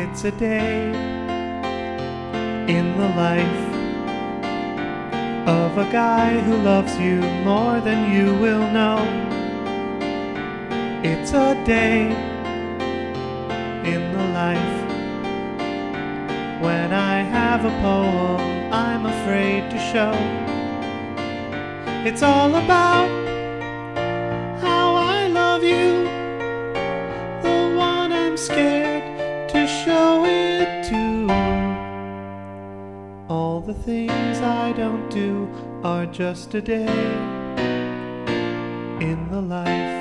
It's a day in the life of a guy who loves you more than you will know. It's a day in the life when I have a poem I'm afraid to show. It's all about how I love you, the one I'm scared to show it to. All the things I don't do are just a day in the life.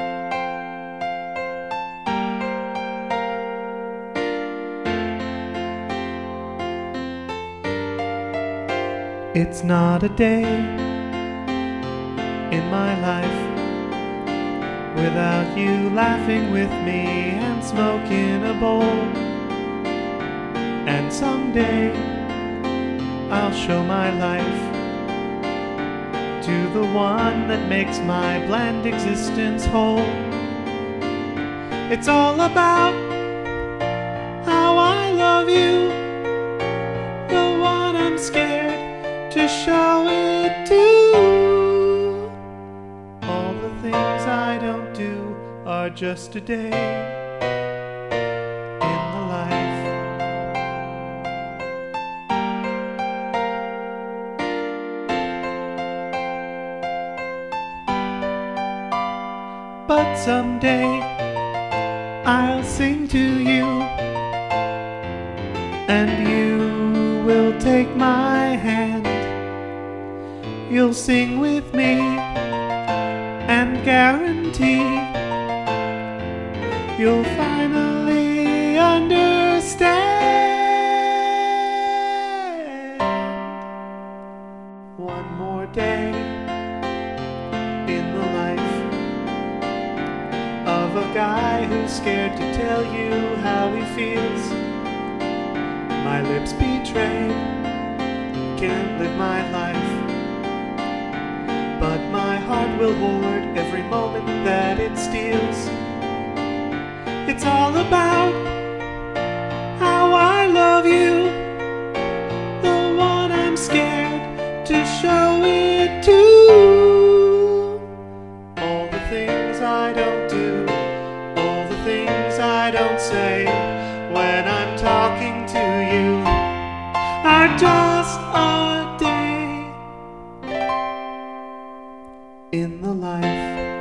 It's not a day in my life without you laughing with me and smoking a bowl. And someday I'll show my life to the one that makes my bland existence whole. It's all about how I love you, the one I'm scared to show it to. All the things I don't do are just a day in the life. But someday I'll sing to you, and you will take my hand. You'll sing with me and guarantee you'll finally understand. One more day in the life of a guy who's scared to tell you how he feels. My lips betray, can't live my life, but my heart will hoard every moment that it steals. It's all about how I love you, the one I'm scared to show it to. All the things I don't do, all the things I don't say when I'm talking to you are just a day in the life.